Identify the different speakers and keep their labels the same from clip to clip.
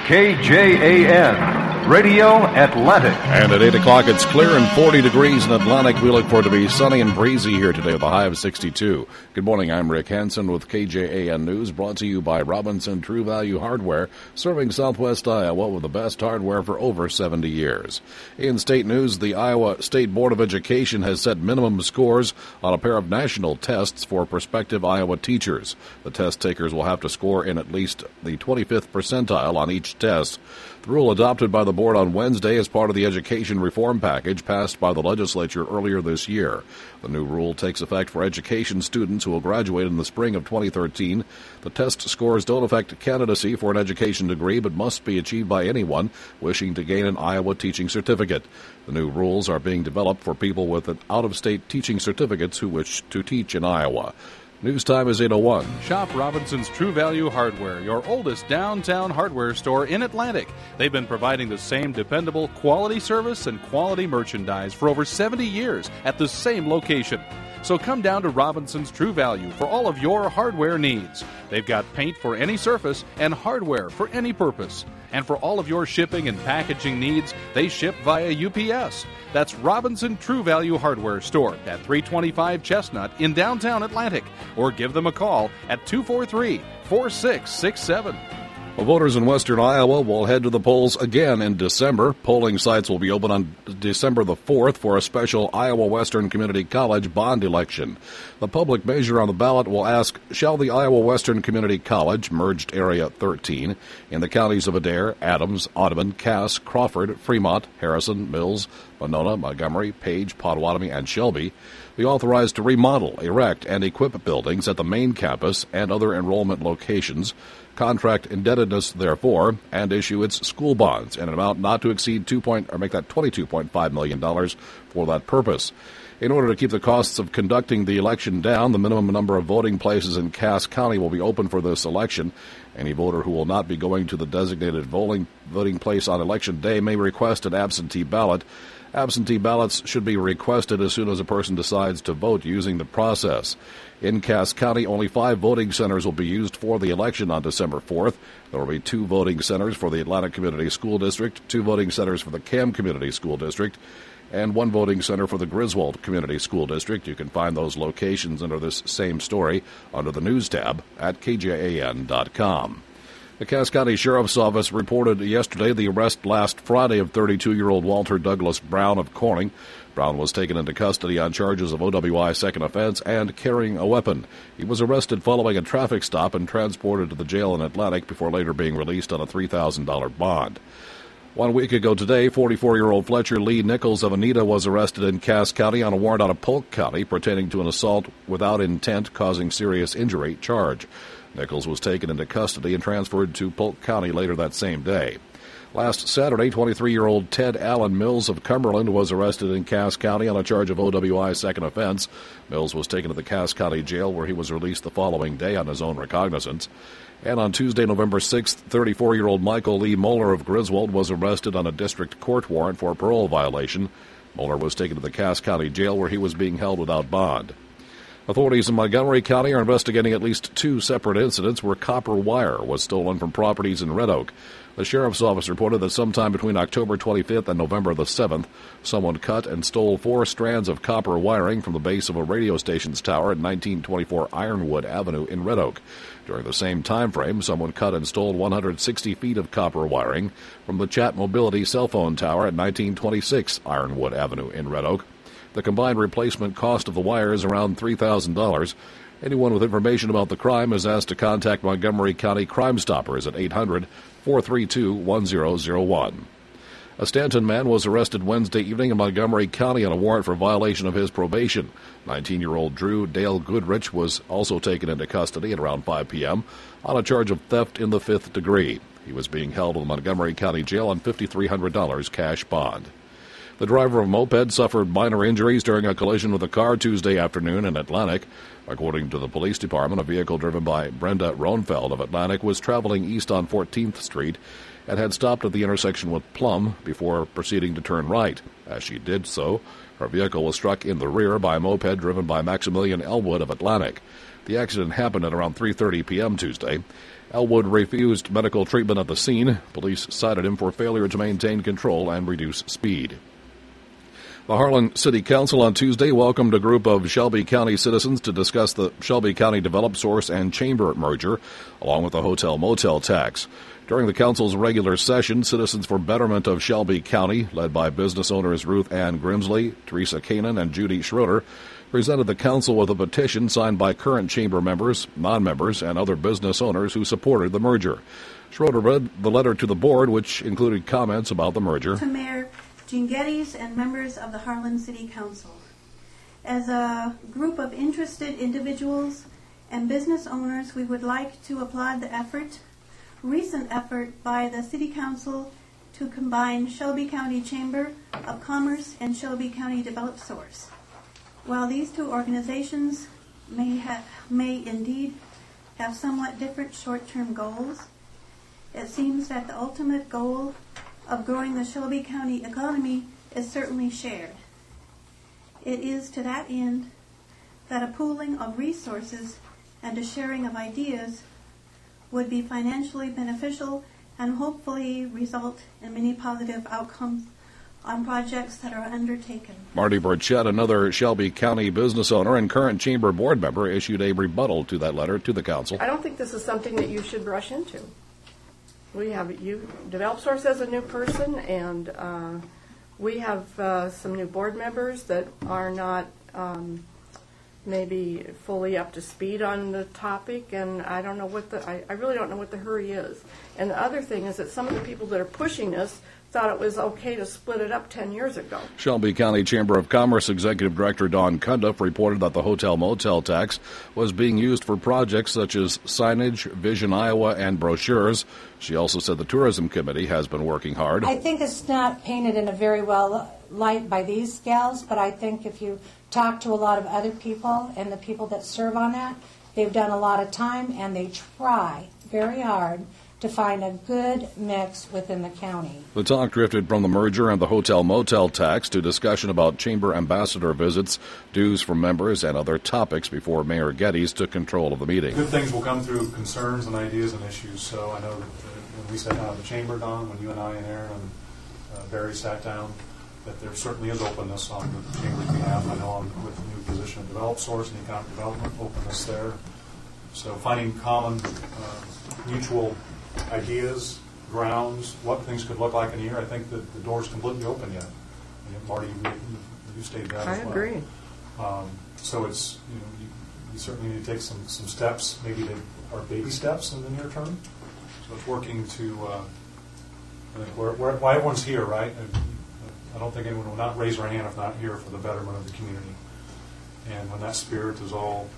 Speaker 1: KJAN, Radio Atlantic.
Speaker 2: And at 8 o'clock, it's clear and 40 degrees in Atlantic. We look forward to be sunny and breezy here today with a high of 62. Good morning, I'm Rick Hansen with KJAN News, brought to you by Robinson True Value Hardware, serving Southwest Iowa with the best hardware for over 70 years. In state news, the Iowa State Board of Education has set minimum scores on a pair of national tests for prospective Iowa teachers. The test takers will have to score in at least the 25th percentile on each test. The rule adopted by the board on Wednesday as part of the education reform package passed by the legislature earlier this year. The new rule takes effect for education students who will graduate in the spring of 2013. The test scores don't affect candidacy for an education degree but must be achieved by anyone wishing to gain an Iowa teaching certificate. The new rules are being developed for people with out-of-state teaching certificates who wish to teach in Iowa. News time is 8:01.
Speaker 3: Shop Robinson's True Value Hardware, your oldest downtown hardware store in Atlantic. They've been providing the same dependable quality service and quality merchandise for over 70 years at the same location. So come down to Robinson's True Value for all of your hardware needs. They've got paint for any surface and hardware for any purpose. And for all of your shipping and packaging needs, they ship via UPS. That's Robinson True Value Hardware Store at 325 Chestnut in downtown Atlantic. Or give them a call at 243-4667.
Speaker 2: Well, voters in western Iowa will head to the polls again in December. Polling sites will be open on December the 4th for a special Iowa Western Community College bond election. The public measure on the ballot will ask, shall the Iowa Western Community College, merged Area 13, in the counties of Adair, Adams, Audubon, Cass, Crawford, Fremont, Harrison, Mills, Monona, Montgomery, Page, Potawatomi, and Shelby, be authorized to remodel, erect, and equip buildings at the main campus and other enrollment locations, contract indebtedness, therefore, and issue its school bonds in an amount not to exceed $22.5 million for that purpose. In order to keep the costs of conducting the election down, the minimum number of voting places in Cass County will be open for this election. Any voter who will not be going to the designated voting place on Election Day may request an absentee ballot. Absentee ballots should be requested as soon as a person decides to vote using the process. In Cass County, only 5 voting centers will be used for the election on December 4th. There will be 2 voting centers for the Atlantic Community School District, 2 voting centers for the Cam Community School District, and 1 voting center for the Griswold Community School District. You can find those locations under this same story under the News tab at kjan.com. The Cass County Sheriff's Office reported yesterday the arrest last Friday of 32-year-old Walter Douglas Brown of Corning. Brown was taken into custody on charges of OWI second offense and carrying a weapon. He was arrested following a traffic stop and transported to the jail in Atlantic before later being released on a $3,000 bond. 1 week ago today, 44-year-old Fletcher Lee Nichols of Anita was arrested in Cass County on a warrant out of Polk County pertaining to an assault without intent causing serious injury charge. Nichols was taken into custody and transferred to Polk County later that same day. Last Saturday, 23-year-old Ted Allen Mills of Cumberland was arrested in Cass County on a charge of OWI second offense. Mills was taken to the Cass County Jail where he was released the following day on his own recognizance. And on Tuesday, November 6th, 34-year-old Michael Lee Moeller of Griswold was arrested on a district court warrant for a parole violation. Moeller was taken to the Cass County Jail where he was being held without bond. Authorities in Montgomery County are investigating at least 2 separate incidents where copper wire was stolen from properties in Red Oak. The Sheriff's Office reported that sometime between October 25th and November the 7th, someone cut and stole 4 strands of copper wiring from the base of a radio station's tower at 1924 Ironwood Avenue in Red Oak. During the same time frame, someone cut and stole 160 feet of copper wiring from the Chat Mobility cell phone tower at 1926 Ironwood Avenue in Red Oak. The combined replacement cost of the wire is around $3,000. Anyone with information about the crime is asked to contact Montgomery County Crime Stoppers at 800-432-1001. A Stanton man was arrested Wednesday evening in Montgomery County on a warrant for violation of his probation. 19-year-old Drew Dale Goodrich was also taken into custody at around 5 p.m. on a charge of theft in the 5th degree. He was being held in the Montgomery County Jail on $5,300 cash bond. The driver of a moped suffered minor injuries during a collision with a car Tuesday afternoon in Atlantic. According to the police department, a vehicle driven by Brenda Roenfeld of Atlantic was traveling east on 14th Street and had stopped at the intersection with Plum before proceeding to turn right. As she did so, Her vehicle was struck in the rear by a moped driven by Maximilian Elwood of Atlantic. The accident happened at around 3:30 p.m. Tuesday. Elwood refused medical treatment at the scene. Police cited him for failure to maintain control and reduce speed. The Harlan City Council on Tuesday welcomed a group of Shelby County citizens to discuss the Shelby County Develop Source and Chamber merger, along with the hotel-motel tax. During the council's regular session, Citizens for Betterment of Shelby County, led by business owners Ruth Ann Grimsley, Teresa Kanan, and Judy Schroeder, presented the council with a petition signed by current chamber members, non-members, and other business owners who supported the merger. Schroeder read the letter to the board, which included comments about the merger.
Speaker 4: To Mayor Gene Geddes and members of the Harlan City Council. As a group of interested individuals and business owners, we would like to applaud the recent effort by the City Council to combine Shelby County Chamber of Commerce and Shelby County Develop Source. While these two organizations may indeed have somewhat different short-term goals, it seems that the ultimate goal of growing the Shelby County economy is certainly shared. It is to that end that a pooling of resources and a sharing of ideas would be financially beneficial and hopefully result in many positive outcomes on projects that are undertaken.
Speaker 2: Marty Burchett, another Shelby County business owner and current chamber board member, issued a rebuttal to that letter to the council.
Speaker 5: I don't think this is something that you should rush into. We have Develop Source as a new person, and we have some new board members that are not maybe fully up to speed on the topic, and I don't know I really don't know what the hurry is. And the other thing is that some of the people that are pushing this thought it was okay to split it up 10 years ago.
Speaker 2: Shelby County Chamber of Commerce Executive Director Dawn Cundiff reported that the hotel-motel tax was being used for projects such as signage, Vision Iowa, and brochures. She also said the Tourism Committee has been working hard.
Speaker 6: I think it's not painted in a very well light by these gals, but I think if you talk to a lot of other people and the people that serve on that, they've done a lot of time and they try very hard to find a good mix within the county.
Speaker 2: The talk drifted from the merger and the hotel-motel tax to discussion about chamber ambassador visits, dues from members, and other topics before Mayor Geddes took control of the meeting.
Speaker 7: Good things will come through concerns and ideas and issues. So I know that when we sat down at the chamber, Don, when you and I and Aaron and Barry sat down, that there certainly is openness on the chamber's behalf. I know with the new position of Develop Source and economic development, openness there. So finding common, mutual ideas, grounds, what things could look like in a year. I think that the door's completely open yet. And Marty, you stated that as well. I agree. So it's, you certainly need to take some steps. Maybe they are baby steps in the near term. So it's working to, I think why everyone's here, right? I don't think anyone will not raise their hand if not here for the betterment of the community. And when that spirit is all,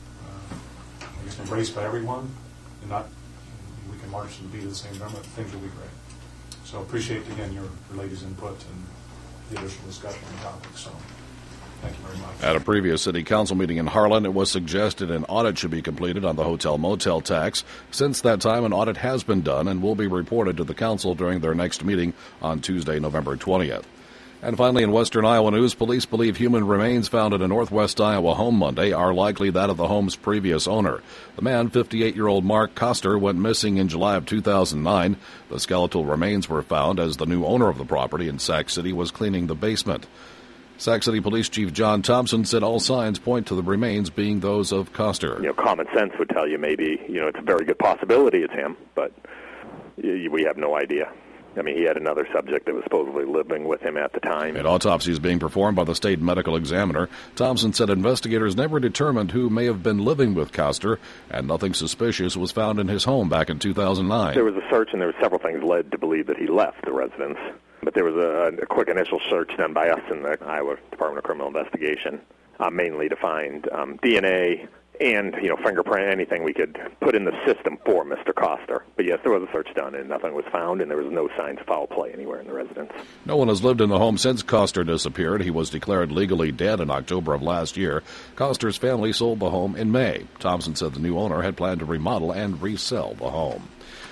Speaker 7: I guess, embraced by everyone, and not we can march to the beat of the same drum, things will be great. So appreciate, again, your ladies' input and the additional discussion on the topic. So thank you very much.
Speaker 2: At a previous city council meeting in Harlan, it was suggested an audit should be completed on the hotel-motel tax. Since that time, an audit has been done and will be reported to the council during their next meeting on Tuesday, November 20th. And finally, in western Iowa news, police believe human remains found in a northwest Iowa home Monday are likely that of the home's previous owner. The man, 58-year-old Mark Koster, went missing in July of 2009. The skeletal remains were found as the new owner of the property in Sac City was cleaning the basement. Sac City Police Chief John Thompson said all signs point to the remains being those of Koster.
Speaker 8: Common sense would tell you maybe, it's a very good possibility it's him, but we have no idea. I mean, he had another subject that was supposedly living with him at the time.
Speaker 2: An autopsy is being performed by the state medical examiner. Thompson said investigators never determined who may have been living with Koster, and nothing suspicious was found in his home back in 2009.
Speaker 8: There was a search, and there were several things led to believe that he left the residence. But there was a quick initial search done by us in the Iowa Department of Criminal Investigation, mainly to find DNA and, fingerprint, anything we could put in the system for Mr. Koster. But yes, there was a search done, and nothing was found, and there was no signs of foul play anywhere in the residence.
Speaker 2: No one has lived in the home since Koster disappeared. He was declared legally dead in October of last year. Koster's family sold the home in May. Thompson said the new owner had planned to remodel and resell the home.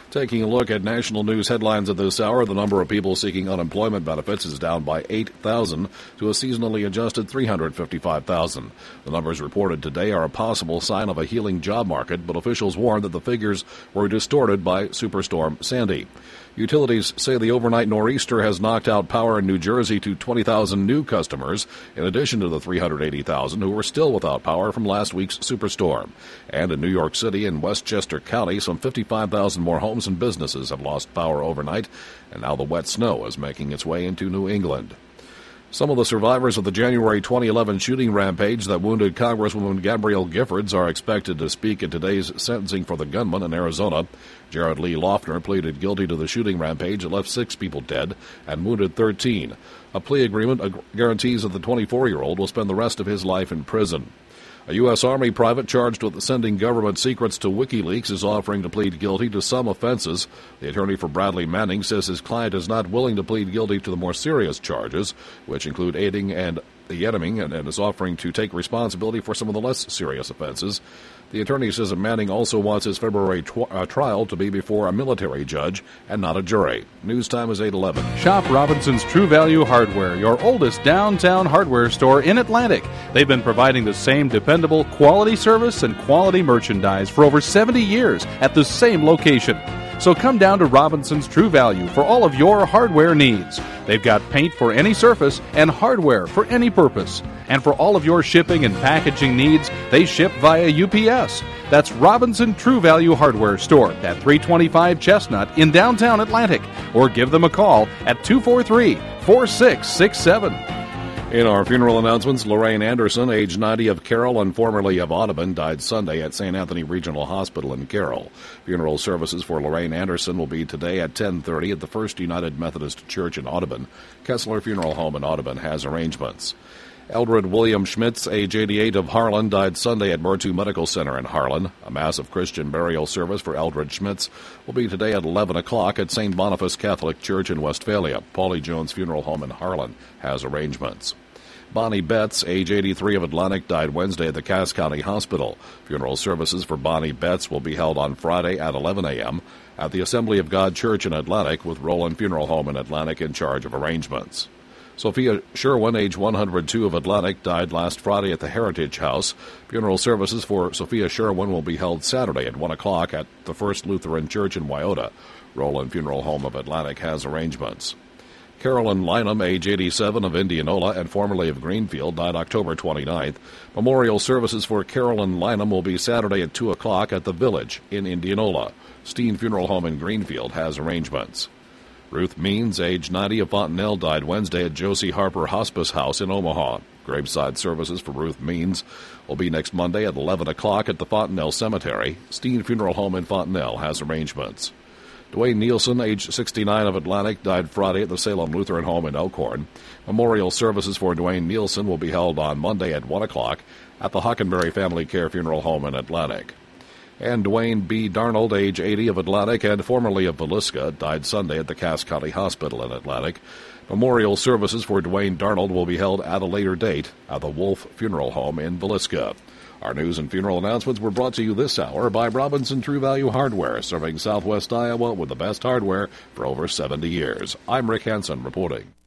Speaker 2: Taking a look at national news headlines at this hour, the number of people seeking unemployment benefits is down by 8,000 to a seasonally adjusted 355,000. The numbers reported today are a possible sign of a healing job market, but officials warn that the figures were distorted by Superstorm Sandy. Utilities say the overnight nor'easter has knocked out power in New Jersey to 20,000 new customers, in addition to the 380,000 who were still without power from last week's superstorm. And in New York City and Westchester County, some 55,000 more homes and businesses have lost power overnight, and now the wet snow is making its way into New England. Some of the survivors of the January 2011 shooting rampage that wounded Congresswoman Gabrielle Giffords are expected to speak at today's sentencing for the gunman in Arizona. Jared Lee Loeffner pleaded guilty to the shooting rampage that left 6 people dead and wounded 13. A plea agreement guarantees that the 24-year-old will spend the rest of his life in prison. A U.S. Army private charged with sending government secrets to WikiLeaks is offering to plead guilty to some offenses. The attorney for Bradley Manning says his client is not willing to plead guilty to the more serious charges, which include aiding and abetting, and is offering to take responsibility for some of the less serious offenses. The attorney says that Manning also wants his February trial to be before a military judge and not a jury. News time is 8:11.
Speaker 3: Shop Robinson's True Value Hardware, your oldest downtown hardware store in Atlantic. They've been providing the same dependable quality service and quality merchandise for over 70 years at the same location. So come down to Robinson's True Value for all of your hardware needs. They've got paint for any surface and hardware for any purpose. And for all of your shipping and packaging needs, they ship via UPS. That's Robinson True Value Hardware Store at 325 Chestnut in downtown Atlantic. Or give them a call at 243-4667.
Speaker 2: In our funeral announcements, Lorraine Anderson, age 90, of Carroll and formerly of Audubon, died Sunday at St. Anthony Regional Hospital in Carroll. Funeral services for Lorraine Anderson will be today at 10:30 at the First United Methodist Church in Audubon. Kessler Funeral Home in Audubon has arrangements. Eldred William Schmitz, age 88, of Harlan, died Sunday at Murtu Medical Center in Harlan. A massive Christian burial service for Eldred Schmitz will be today at 11 o'clock at St. Boniface Catholic Church in Westphalia. Paulie Jones Funeral Home in Harlan has arrangements. Bonnie Betts, age 83, of Atlantic, died Wednesday at the Cass County Hospital. Funeral services for Bonnie Betts will be held on Friday at 11 a.m. at the Assembly of God Church in Atlantic, with Roland Funeral Home in Atlantic in charge of arrangements. Sophia Sherwin, age 102, of Atlantic, died last Friday at the Heritage House. Funeral services for Sophia Sherwin will be held Saturday at 1 o'clock at the First Lutheran Church in Wyoda. Roland Funeral Home of Atlantic has arrangements. Carolyn Lynham, age 87, of Indianola and formerly of Greenfield, died October 29th. Memorial services for Carolyn Lynham will be Saturday at 2 o'clock at the Village in Indianola. Steen Funeral Home in Greenfield has arrangements. Ruth Means, age 90, of Fontenelle, died Wednesday at Josie Harper Hospice House in Omaha. Graveside services for Ruth Means will be next Monday at 11 o'clock at the Fontenelle Cemetery. Steen Funeral Home in Fontenelle has arrangements. Dwayne Nielsen, age 69, of Atlantic, died Friday at the Salem Lutheran Home in Elkhorn. Memorial services for Dwayne Nielsen will be held on Monday at 1 o'clock at the Hockenberry Family Care Funeral Home in Atlantic. And Dwayne B. Darnold, age 80, of Atlantic and formerly of Villisca, died Sunday at the Cass County Hospital in Atlantic. Memorial services for Dwayne Darnold will be held at a later date at the Wolf Funeral Home in Villisca. Our news and funeral announcements were brought to you this hour by Robinson True Value Hardware, serving Southwest Iowa with the best hardware for over 70 years. I'm Rick Hansen reporting.